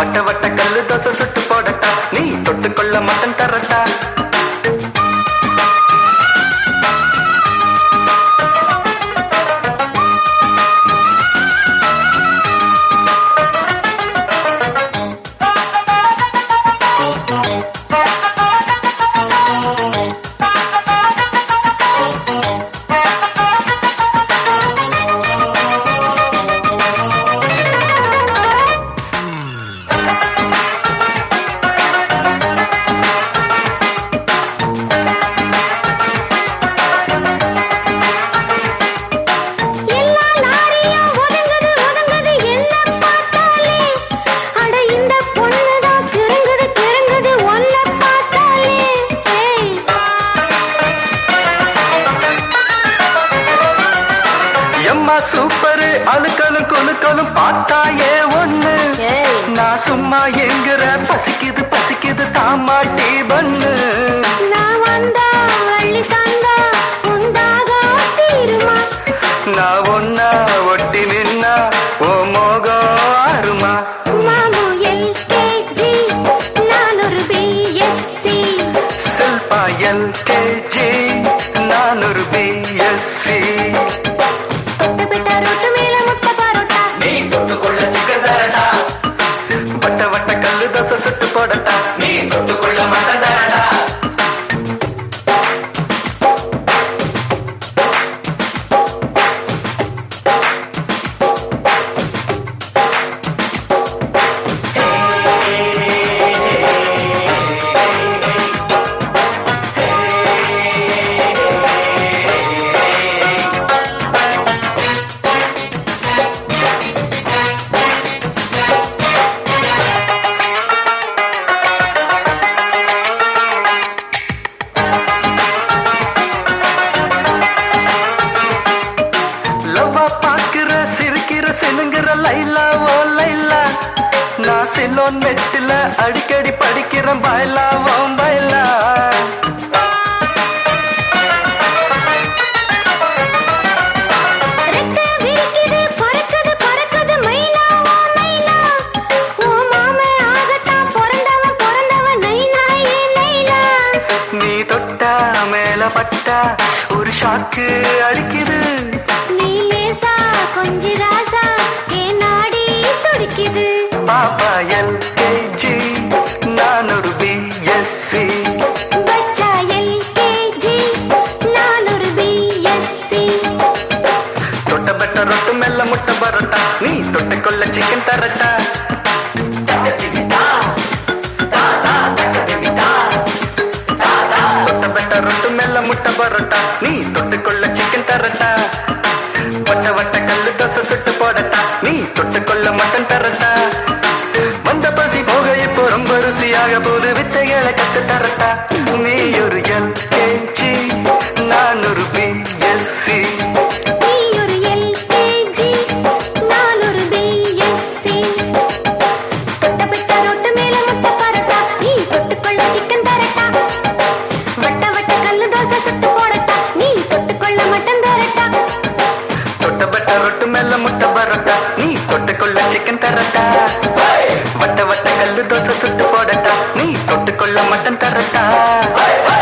வட்ட வட்ட கல்லு தோசை சுட்டு போடட்டா, நீ தொட்டுக்கொள்ள மட்டன் தரட்டா. சூப்பரு அழுக்கலும் கொழுக்கலும் பார்த்தாயே ஒண்ணு, நான் சும்மா எங்குற பசிக்குது பசிக்குது தாமாட்டி பண்ணு. நான் வந்தா வள்ளி தந்தா உண்டாக தீருமா, நான் ஒன்னா ஒட்டி நின்னா ஓ மோகம் ஆறுமா. மாமு LKG நான் ஒரு BSc, சில்பா LKG நான் ஒரு BSc. ரொட்டு மேல முட்டை பரோட்டா, நீ தொட்டுக்கொள்ள சிக்கன் தரட்டா. வட்ட வட்ட கல்லு தோசை சுட்டு போடட்டா, நீ தொட்டுக்கொள்ள மட்டன் தரட்டா. சிலுங்குற லைலா ஓ லைலா, நான் சிலோன் நெட்டில அடிக்கடி படிக்கிறேன் பாய்லா ஓ பாய்லா. நீ தொட்டா மேல பட்டா ஒரு ஷாக்கு அடிக்குது, நீ லேசா கொஞ்சி ராசா என் நாடி துடிக்குது. பாப்பா LKG நான் ஒரு BSc, பச்சா LKG நான் ஒரு BSc. தொட்டப்பட்ட ரொட்டு மெல்ல முட்டை பரோட்டா, நீ தொட்டுக்கொள்ள சிக்கன் தரட்டா. தொட்டப்பட்ட ரொட்டு மெல்ல முட்டை பரோட்டா, நீ தொட்டுக்கொள்ள சிக்கன் தரட்டா. வட்ட வட்ட கல்லு தோசை சுட்டு போடட்டா, நீ தொட்டுக்கொள்ள மட்டன் தரட்டா. வந்த பசி போக இப்போ ரொம்ப ருசியாக போது வித்தைகளை கத்து தரட்டா. நீ ஒரு LKG நான் ஒரு BSc, நீ ஒரு LKG நான் ஒரு BSc. தொட்டப்பட்ட ரொட்டு மேல முட்டை பரோட்டா, நீ தொட்டுக்கொள்ள சிக்கன் தரட்டா. வட்ட வட்ட கல்லு தோசை சுட்டு போடட்டா, நீ தொட்டுக்கொள்ள மட்டன் தரட்டா. தொட்டப்பட்ட ரொட்டு மேல முட்டை பரோட்டா, நீ தொட்டுக்கொள்ள சிக்கன் தரட்டா. வட்ட வட்ட கல்லு தோசை சுட்டு போடட்டா, நீ தொட்டுக்கொள்ள மட்டன் தரட்டா.